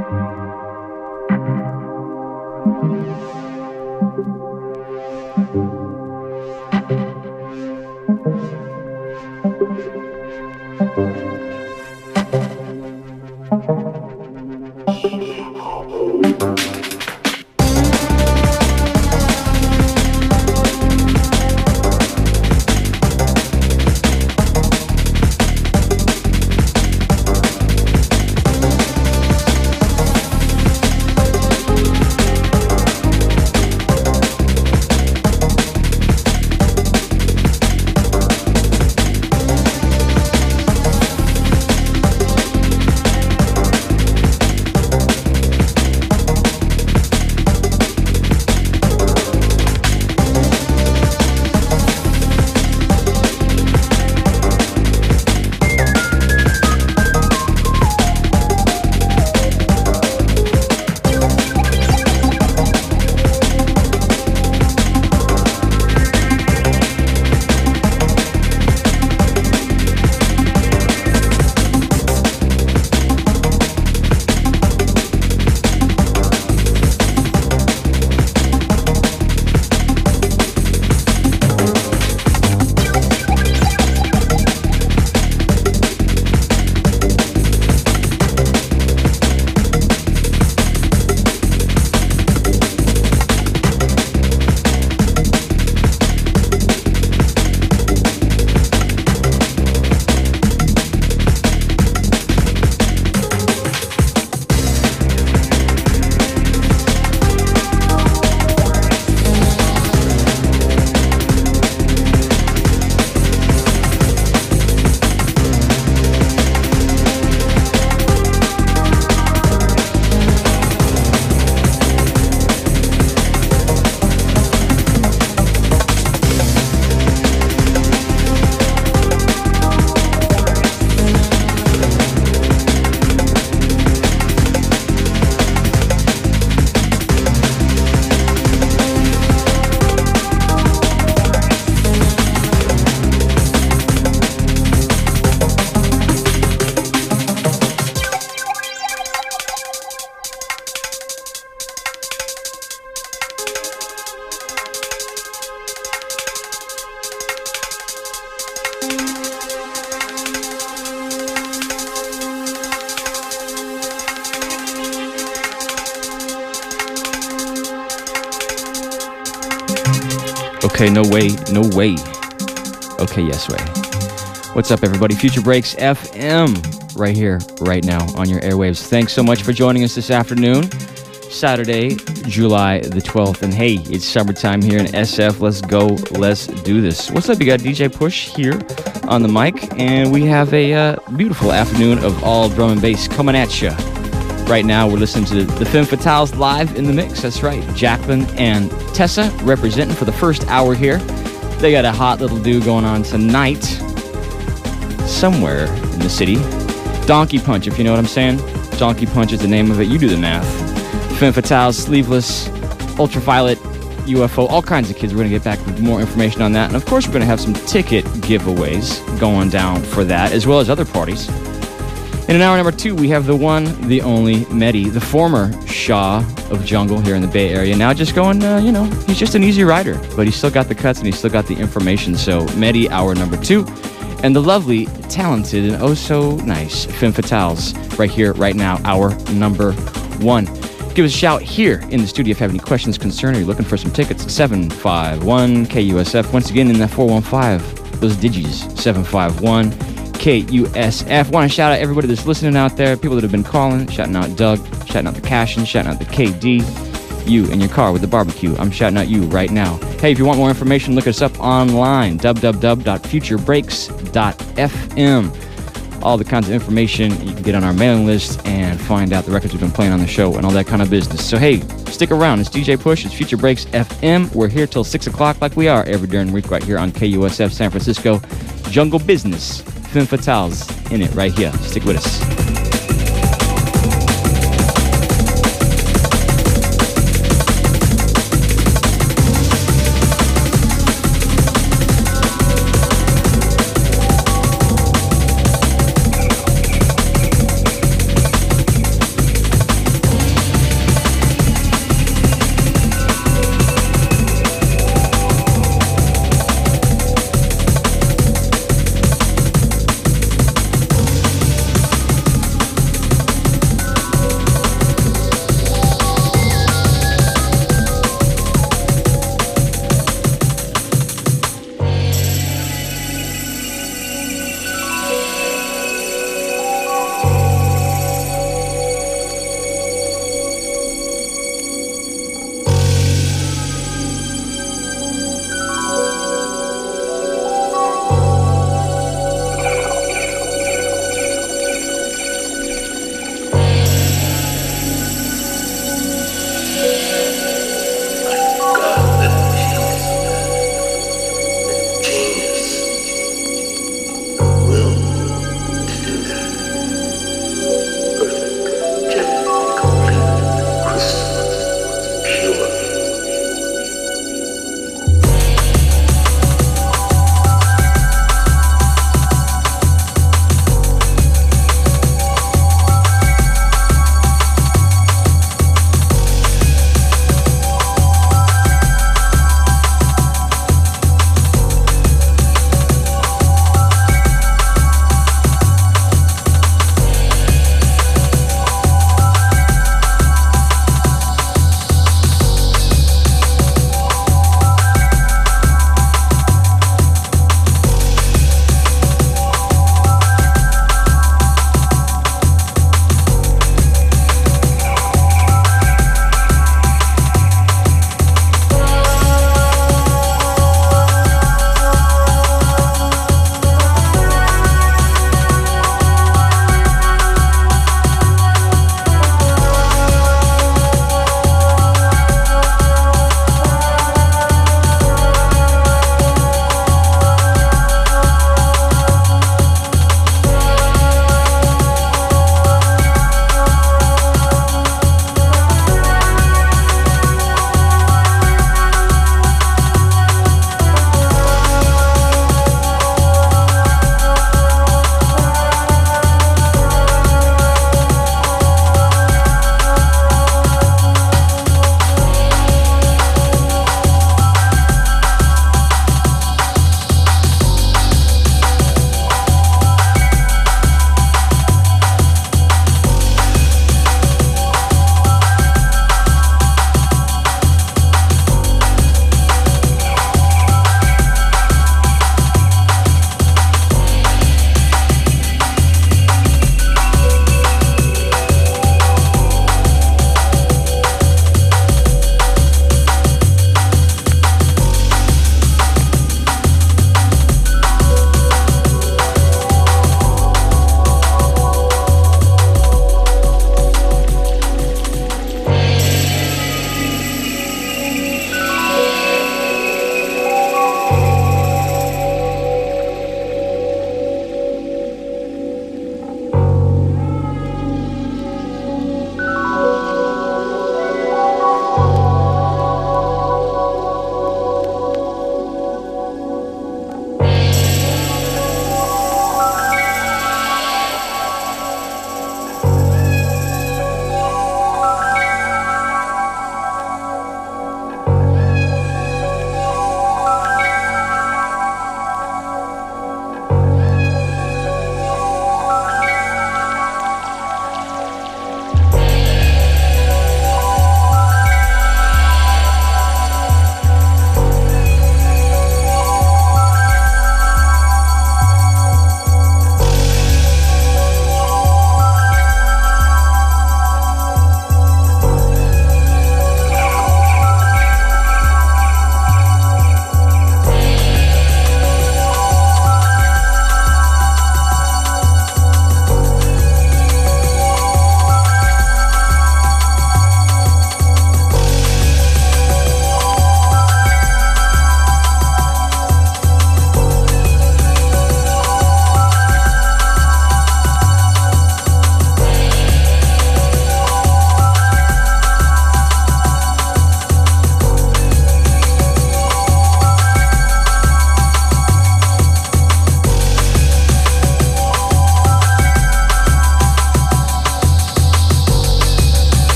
Okay, no way, no way. Okay, yes way. What's up, everybody? Future Breaks FM right here, right now on your airwaves. Thanks so much for joining us this afternoon, Saturday, July the 12th. And hey, it's summertime here in SF. Let's go, let's do this. What's up? You got DJ Push here on the mic, and we have a beautiful afternoon of all drum and bass coming at you. Right now, we're listening to the Femme Fatales live in the mix. That's right. Jacqueline and Tessa representing for the first hour here. They got a hot little do going on tonight somewhere in the city. Donkey Punch, if you know what I'm saying. Donkey Punch is the name of it. You do the math. Femme Fatales, Sleeveless, Ultraviolet, UFO, all kinds of kids. We're going to get back with more information on that. And of course, we're going to have some ticket giveaways going down for that, as well as other parties. In an hour number 2, we have the one, the only Mehdi, the former Shah of Jungle here in the Bay Area. Now just going, he's just an easy rider, but he's still got the cuts and he's still got the information. So Mehdi, hour number 2. And the lovely, talented, and oh so nice Femme Fatales right here, right now, hour number 1. Give us a shout here in the studio if you have any questions, concerns, or you're looking for some tickets. 751-KUSF. Once again, in that 415, those digits, 751-KUSF. Want to shout out everybody that's listening out there, people that have been calling, shouting out Doug, shouting out the Cashin, shouting out the KD. You in your car with the barbecue, I'm shouting out you right now. Hey, if you want more information, look us up online, www.futurebreaks.fm. All the kinds of information you can get on our mailing list and find out the records we've been playing on the show and all that kind of business. So hey, stick around. It's DJ Push. It's Future Breaks FM. We're here till 6 o'clock like we are every during the week right here on KUSF San Francisco. Jungle Business. Femme Fatales in it right here. Stick with us.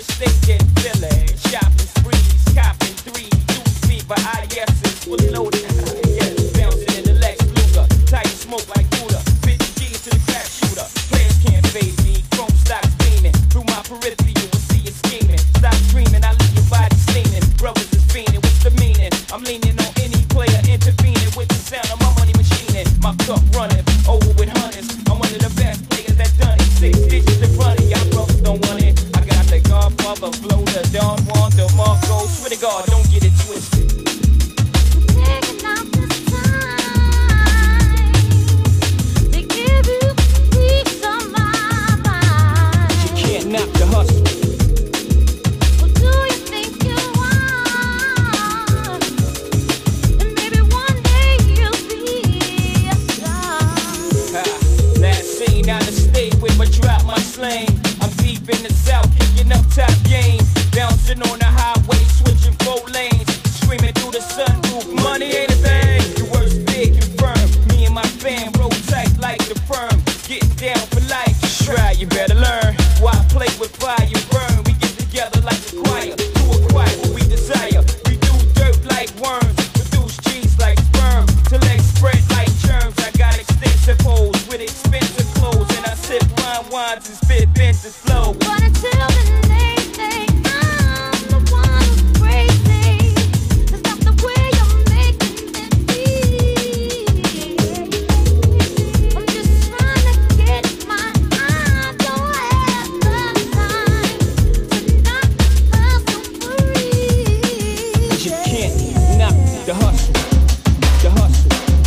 steak in Philly. Shopping sprees, copping 3 dudes feet by IS's fully loaded. Yes, bouncing in the Lex Luger, tight smoke like Buddha. 50 G's to the crap shooter. Players can't fade me. Chrome stocks beaming through my periphery. You will see it scheming. Stop dreaming, I leave your body steaming. Brothers is fiending, what's the meaning? I'm leaning on any player intervening with the sound of my money machining. My cup running over with hundreds. I'm one of the best players that done it. 6 digits in front of y'all brothers don't want it. I got the Godfather flow, the Don Juan, the Marco. Swear to God, don't get it twisted. Taking out this time to give you peace of mind. You can't knock the hustle. What do you think you are? And maybe one day you'll be a star. Last scene out of state with my drop, my slang. I'm deep in the south, kicking up top game. Bouncing on the highway, switching 4 lanes. Screaming through the sunroof, money ain't a thing. The worst big and firm. Me and my fam roll tight like the firm. Getting down for life. Try, you better learn. Why play with fire, burn? We get together like a choir. To acquire what we desire. We do dirt like worms. Produce cheese like sperm. Till legs spread like germs. I got extensive holes with expensive clothes. And I sip fine wines and spit vintage flow. But until then, they think I'm the one who's crazy. It's not the way you're making it be. I'm just trying to get my I don't have the time to knock the hustle free. You can't knock the hustle. The hustle.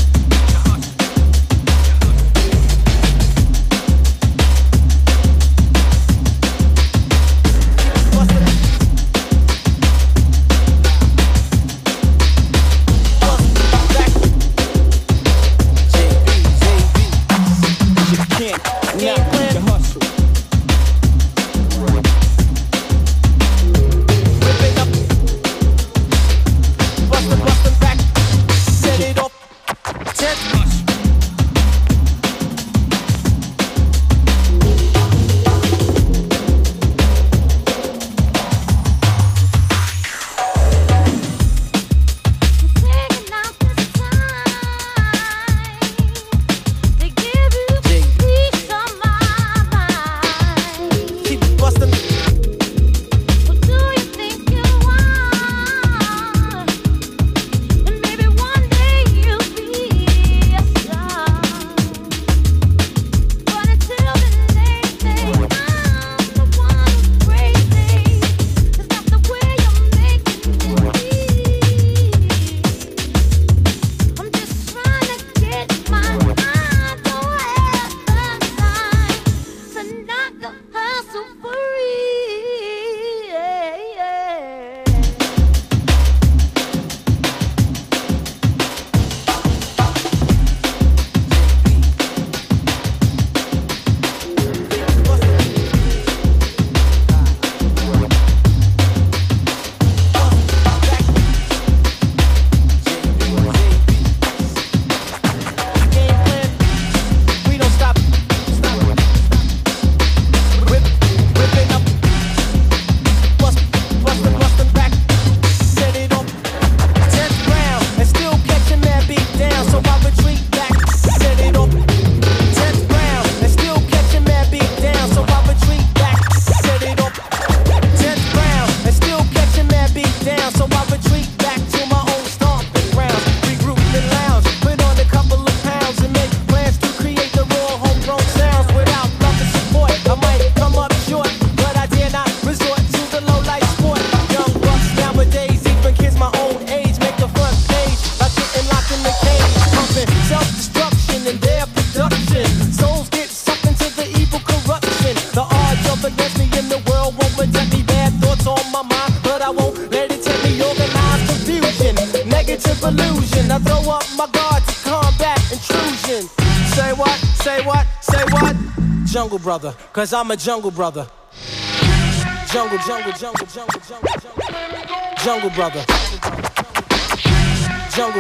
Taking out this time to give you peace of mind. Keep bustin'. What do you think you are? And maybe one day you'll be a star. But until then, they think I'm the one who's crazy. It's not the way you're making it be. I'm just trying to get my I don't have the time to knock the hustle free. Yeah. 'Cause I'm a jungle brother. Jungle brother. Jungle.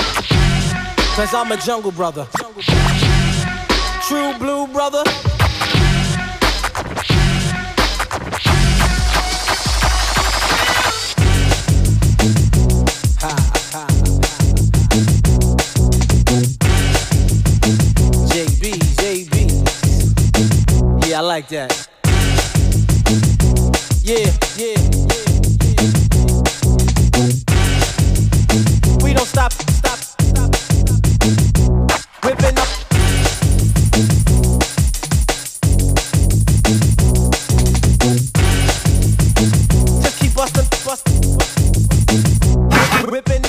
'Cause I'm a jungle brother. True blue brother. Yeah, I like that. Yeah, yeah, yeah. We don't stop. Whipping up. Just keep bustin'. Whipping.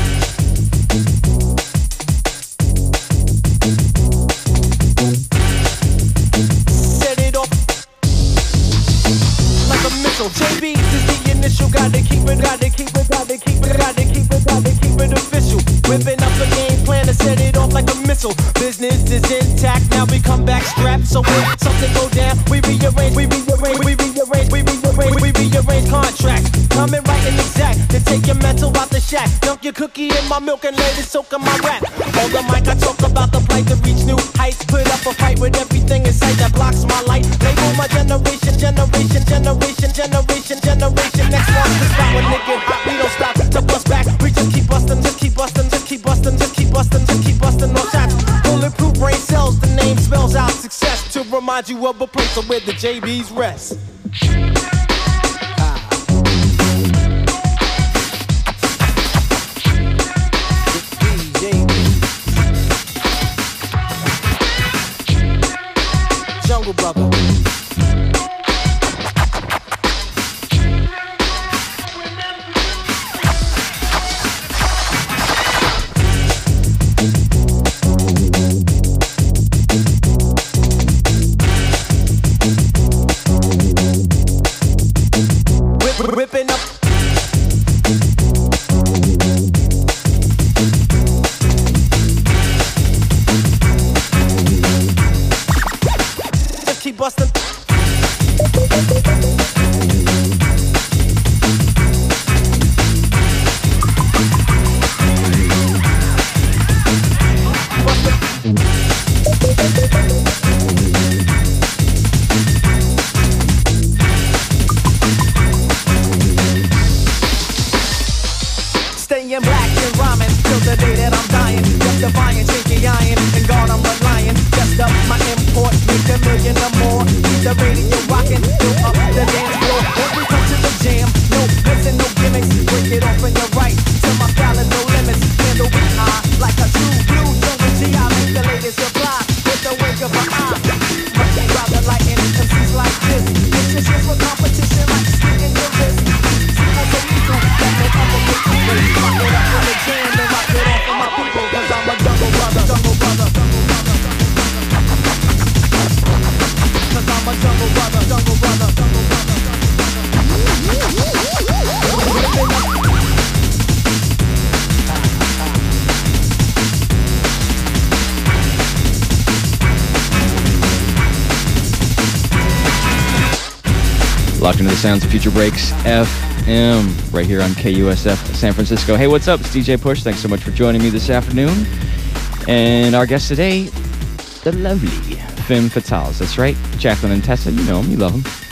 Set it off like a missile. JB is the initial. Gotta keep it official. Whipping up a game plan to set it off like a missile. Business is intact. Now we come back strapped. So when something go down, we rearrange contracts. Coming right and exact to take your mental out the shack. Dunk your cookie in my milk and let it soak in my rap. On the mic I talk about the plight to reach new heights. Put up a fight with everything in sight that blocks my light. Label my generation. Next one to stop a nigga. We don't stop to bust back. We just keep bustin', no shots. Bulletproof brain cells, the name spells out success. To remind you of a place where the JBs rest. Jungle Brother. Whipping up. Just keep bustin'. Staying black and rhyming till the day that I'm dying. Just defying, shaky iron, and God I'm relying. Just up my import, make $1 million or more. Keep the radio rocking, fill up the dance floor. When we come to the jam, no blips and no gimmicks. Break it off in your right, till my style is no limits. Handle we are like a true blue jungle G. I make the latest reply with the wink of an eye. Much rather like any MCs like this. It's just here for competition like sticking your wrist. People so equal, that no other will do it. Rock it up with a jam and rock it off for my people. Cause I'm a jungle brother. Cause I'm a jungle brother. Locked into the sounds of Future Breaks FM right here on KUSF San Francisco. Hey, what's up? It's DJ Push. Thanks so much for joining me this afternoon. And our guest today, the lovely Femme Fatales. That's right. Jacqueline and Tessa, you know them, you love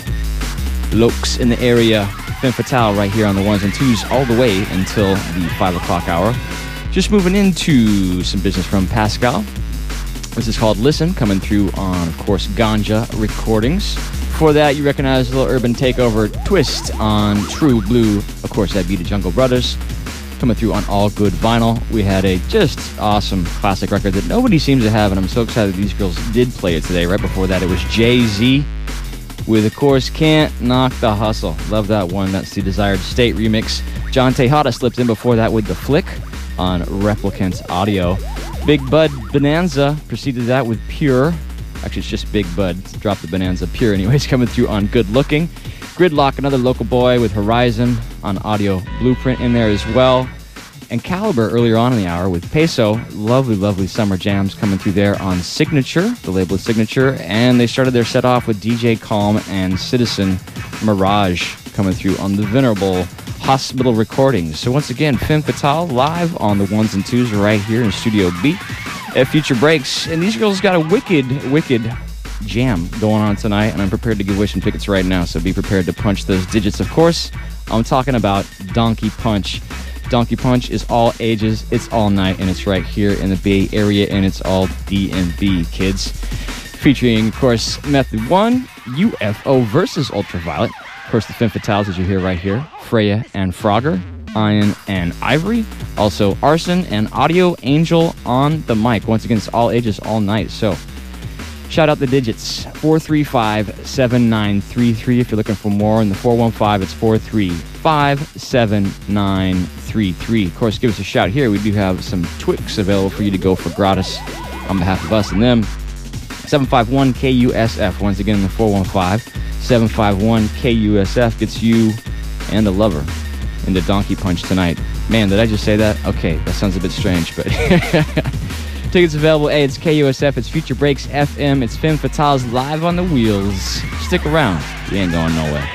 them. Lokes in the area. Femme Fatale right here on the ones and twos all the way until the 5 o'clock hour. Just moving into some business from Pascal. This is called Listen, coming through on, of course, Ganja Recordings. Before that, you recognize a little urban takeover twist on True Blue. Of course, that'd be the Jungle Brothers. Coming through on All Good Vinyl. We had a just awesome classic record that nobody seems to have, and I'm so excited these girls did play it today. Right before that, it was Jay-Z with, of course, Can't Knock the Hustle. Love that one. That's the Desired State remix. John Tejada slipped in before that with The Flick on Replicant Audio. Big Bud Bonanza preceded that with Pure. Actually, it's just Big Bud. Drop the Bonanza. Pure, anyways, coming through on Good Looking. Gridlock, another local boy with Horizon on Audio Blueprint in there as well. And Caliber earlier on in the hour with Peso. Lovely, lovely summer jams coming through there on Signature, the label is Signature. And they started their set off with DJ Calm and Citizen Mirage coming through on the venerable Hospital Recordings. So once again, Femme Fatale live on the ones and twos right here in Studio B at Future Breaks. And these girls got a wicked jam going on tonight, and I'm prepared to give away some tickets right now, so be prepared to punch those digits. Of course, I'm talking about Donkey Punch. Donkey Punch is all ages, it's all night, and it's right here in the Bay Area, and it's all DMV, kids. featuring, of course, Method 1, UFO versus Ultraviolet. Of course, the Femme Fatales, as you hear right here, Freya and Frogger, Iron and Ivory. Also, Arson and Audio Angel on the mic. Once again, it's all ages, all night. So, shout out the digits, 435-7933 if you're looking for more. And the 415, it's 435-7933. Of course, give us a shout here. We do have some Twix available for you to go for gratis on behalf of us and them. 751-KUSF. Once again, the 415-751-KUSF gets you and the lover in the Donkey Punch tonight. Man, did I just say that? Okay, that sounds a bit strange, but tickets available. Hey, it's KUSF, it's Future Breaks FM, it's Femme Fatales live on the wheels. Stick around. You ain't going nowhere.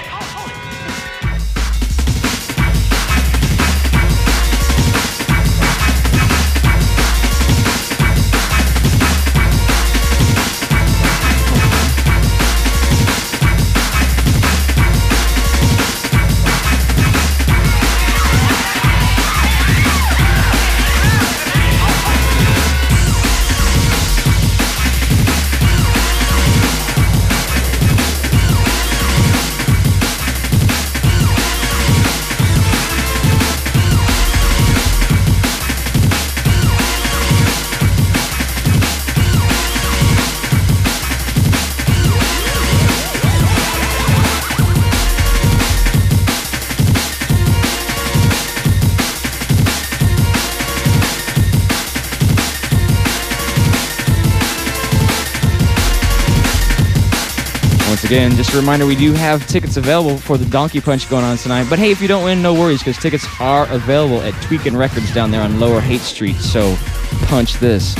Again, just a reminder, we do have tickets available for the Donkey Punch going on tonight. But hey, if you don't win, no worries, because tickets are available at Tweakin' Records down there on Lower Haight Street. So punch this.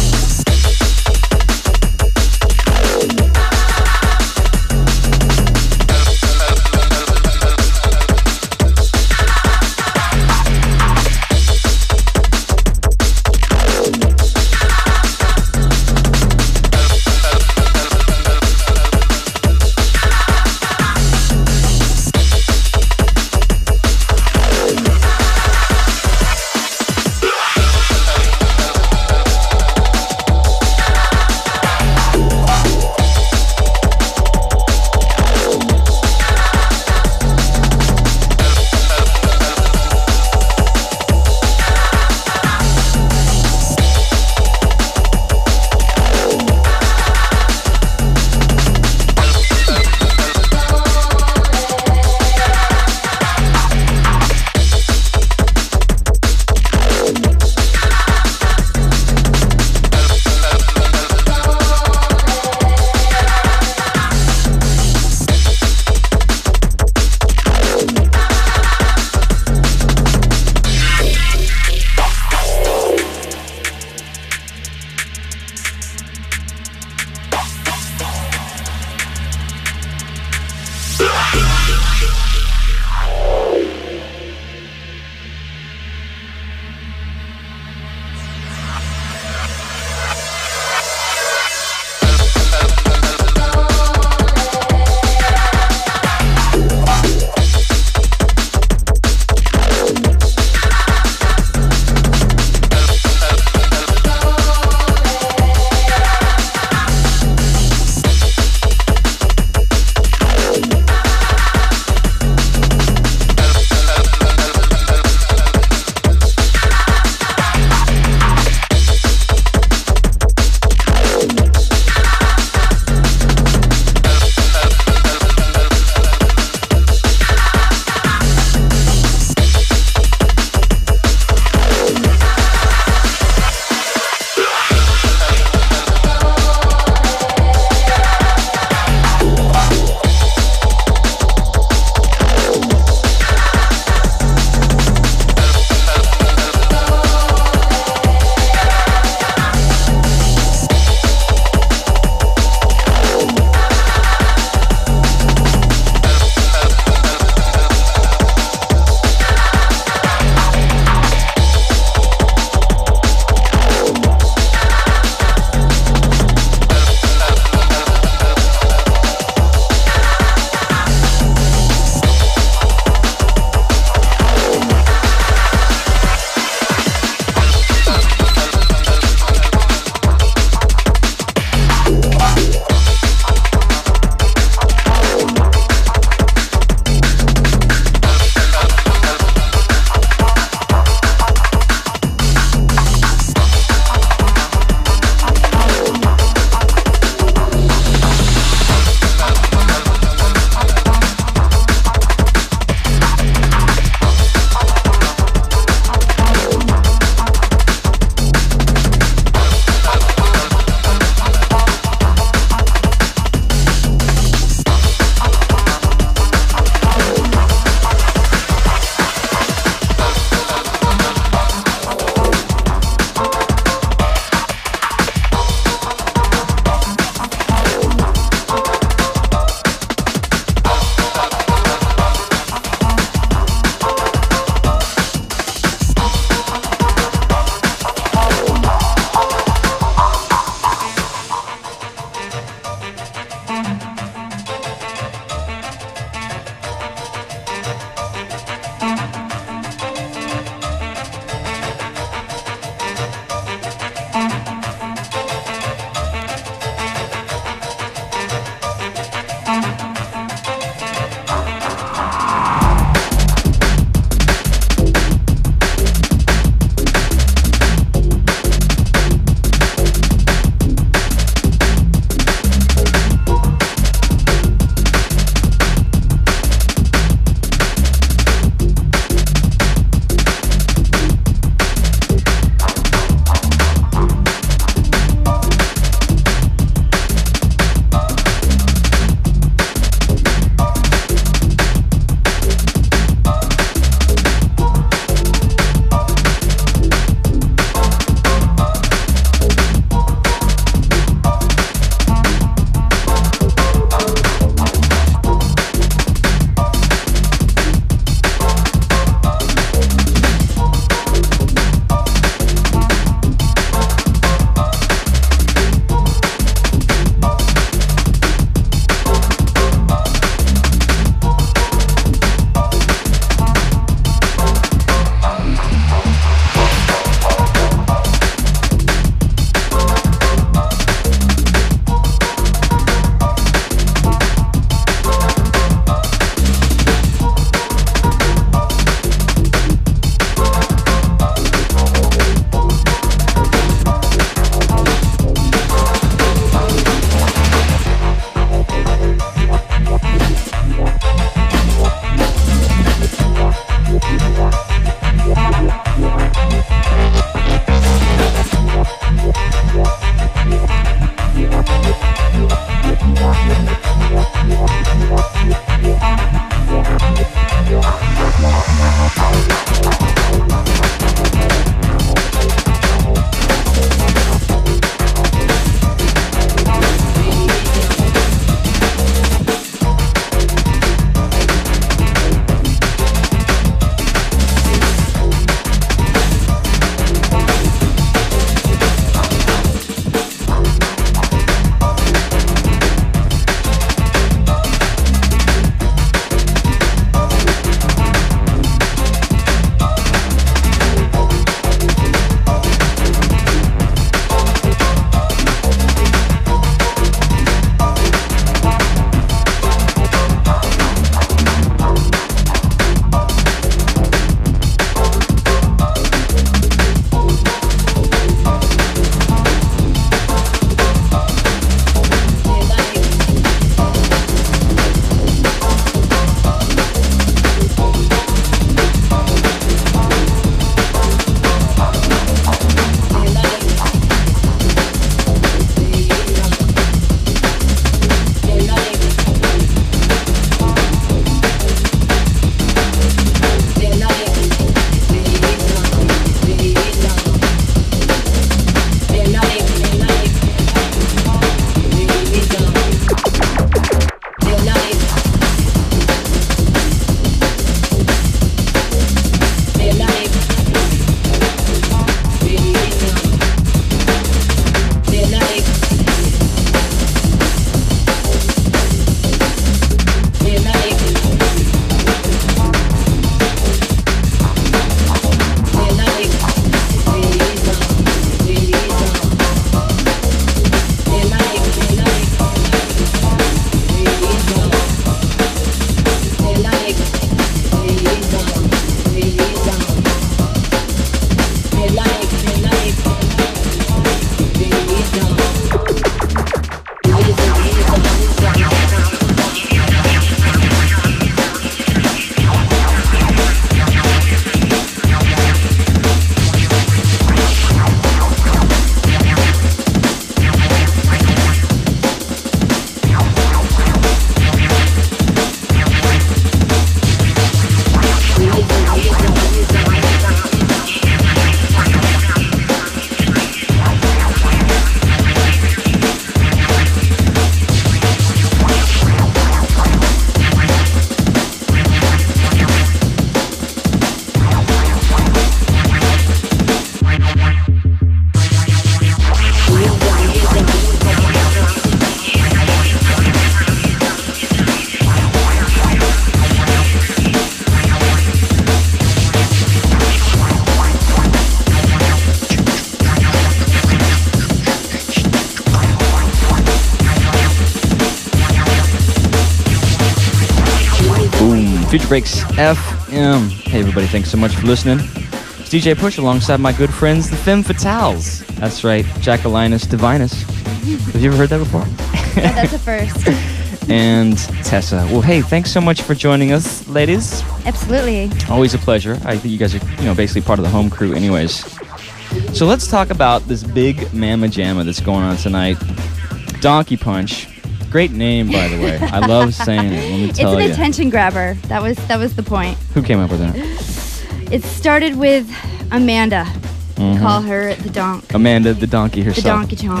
Future Breaks FM. Hey everybody, thanks so much for listening. It's DJ Push alongside my good friends, the Femme Fatales. That's right, Jacquelinus Divinus. Have you ever heard that before? Yeah, that's a first. And Tessa. Well, hey, thanks so much for joining us, ladies. Absolutely. Always a pleasure. I think you guys are, basically part of the home crew anyways. So let's talk about this big mamma jamma that's going on tonight. Donkey Punch. Great name, by the way. I love saying it. Let me tell you. It's an attention grabber. That was the point. Who came up with that? It started with Amanda. Mhm. Call her the donk. Amanda, the donkey herself. The donkey chonk.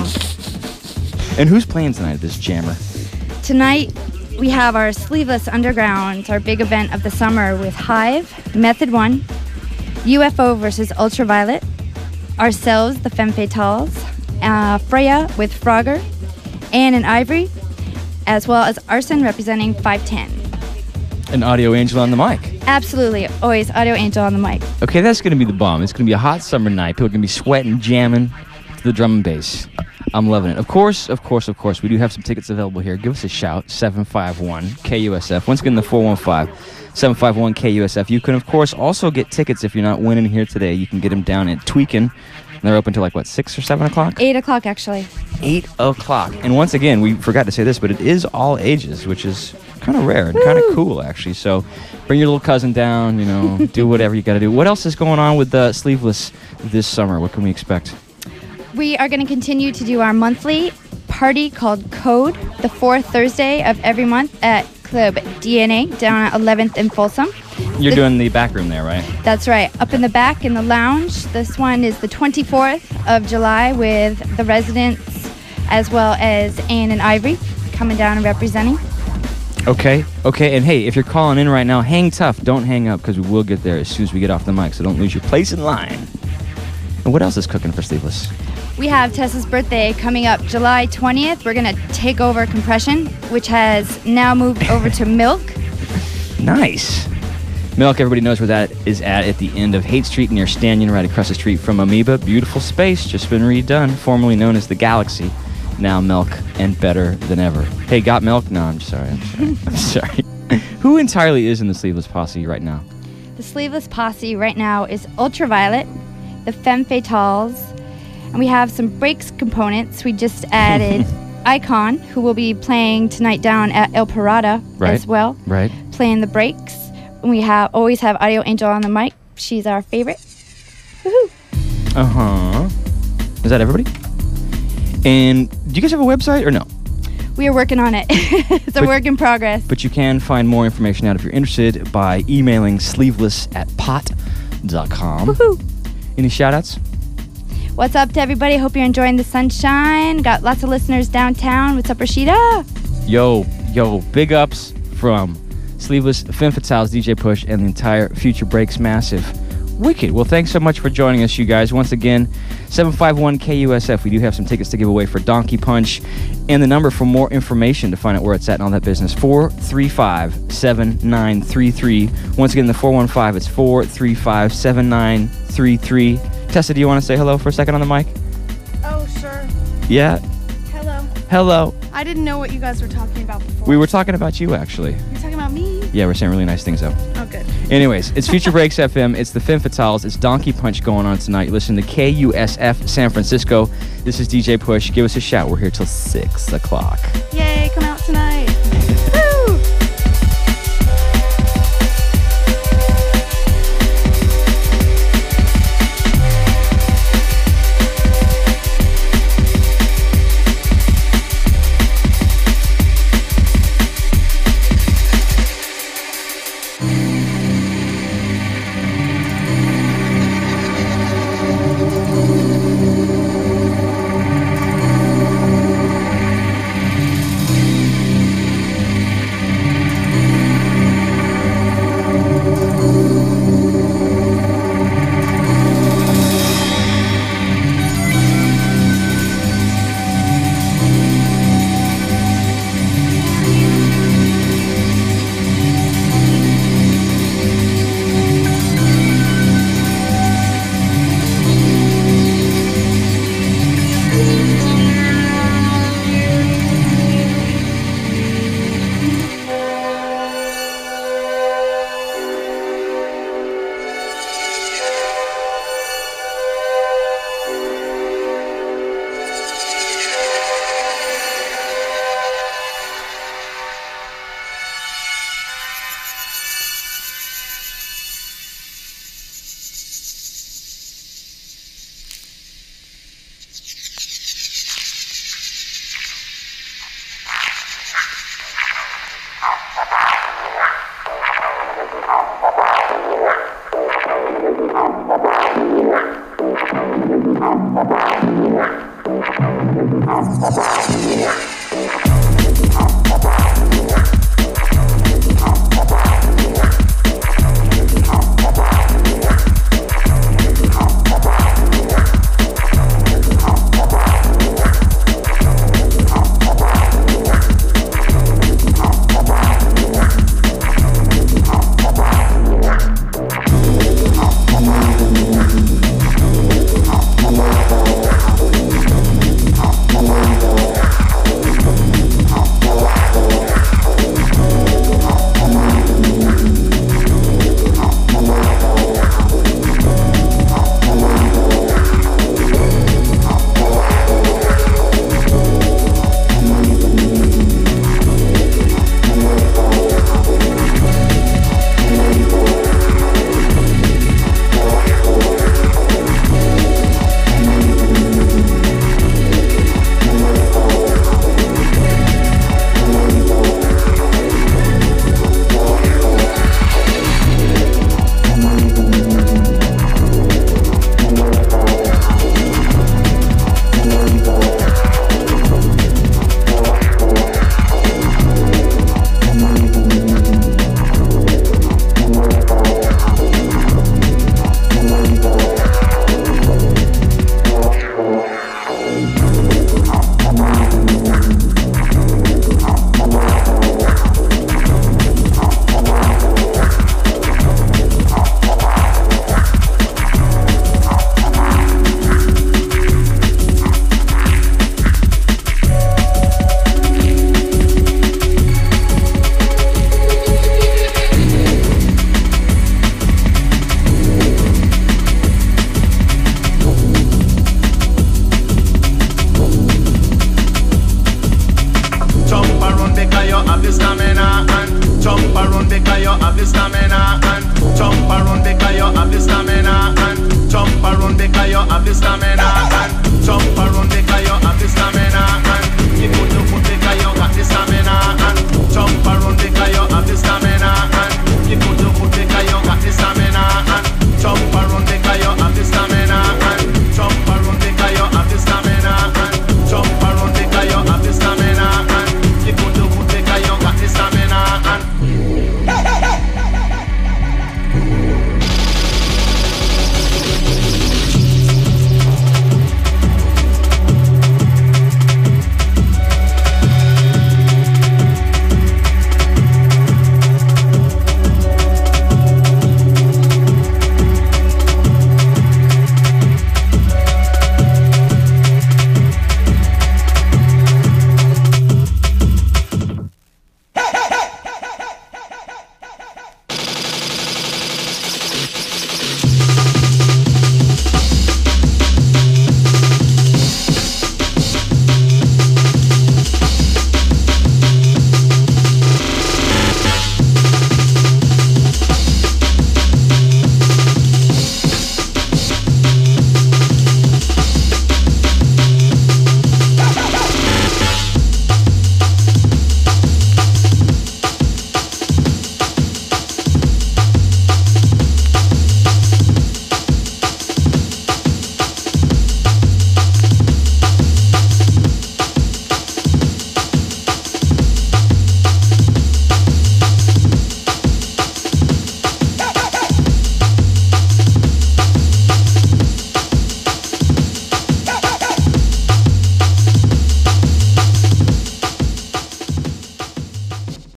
And who's playing tonight at this jammer? Tonight we have our Sleeveless Underground, our big event of the summer with Hive, Method 1, UFO versus Ultraviolet, ourselves, the Femme Fatales, Freya with Frogger, Anne and Ivory, as well as Arson representing 510. An audio angel on the mic. Absolutely, always Audio Angel on the mic. Okay, that's going to be the bomb. It's going to be a hot summer night. People are going to be sweating, jamming to the drum and bass. I'm loving it. Of course, we do have some tickets available here. Give us a shout, 751-KUSF. Once again, the 415-751-KUSF. You can, of course, also get tickets if you're not winning here today. You can get them down at Tweakin'. And they're open till 6 or 7 o'clock? 8 o'clock, actually. 8 o'clock. And once again, we forgot to say this, but it is all ages, which is kind of rare and kind of cool, actually. So bring your little cousin down, do whatever you got to do. What else is going on with Sleeveless this summer? What can we expect? We are going to continue to do our monthly party called Code, the fourth Thursday of every month at Club DNA down at 11th and Folsom. You're doing the back room there, right? That's right. Up in the back in the lounge. This one is the 24th of July with the residents as well as Anne and Ivory coming down and representing. Okay. And hey, if you're calling in right now, hang tough. Don't hang up because we will get there as soon as we get off the mic, so don't lose your place in line. And what else is cooking for Sleeveless? We have Tessa's birthday coming up July 20th. We're going to take over Compression, which has now moved over to Milk. Nice. Milk, everybody knows where that is at the end of Haight Street near Stanton, right across the street from Amoeba. Beautiful space, just been redone, formerly known as the Galaxy. Now Milk and better than ever. Hey, got Milk? No, I'm sorry. I'm sorry. Who entirely is in the Sleeveless Posse right now? The Sleeveless Posse right now is Ultraviolet, the Femme Fatales, and we have some breaks components. We just added Icon, who will be playing tonight down at El Parada as well. Right. Playing the breaks. And we always have Audio Angel on the mic. She's our favorite. Woohoo! Uh-huh. Is that everybody? And do you guys have a website or no? We are working on it. It's a work in progress. But you can find more information out if you're interested by emailing sleeveless@pot.com. Woohoo! Any shout-outs? What's up to everybody? Hope you're enjoying the sunshine. Got lots of listeners downtown. What's up, Rashida? Yo, big ups from Sleeveless, Femme Fatales, DJ Push, and the entire Future Breaks Massive. Wicked. Well, thanks so much for joining us, you guys. Once again, 751-KUSF. We do have some tickets to give away for Donkey Punch. And the number for more information to find out where it's at and all that business, 435-7933. Once again, the 415, it's 435-7933. Tessa, do you want to say hello for a second on the mic? Oh, sure. Yeah? Hello. I didn't know what you guys were talking about before. We were talking about you, actually. You're talking about me? Yeah, we're saying really nice things, though. Oh, good. Anyways, it's Future Breaks FM. It's the Femme Fatales. It's Donkey Punch going on tonight. You listen to KUSF San Francisco. This is DJ Push. Give us a shout. We're here till 6 o'clock. Yay, come out tonight. Woo! Jump around because you have the stamina and jump around because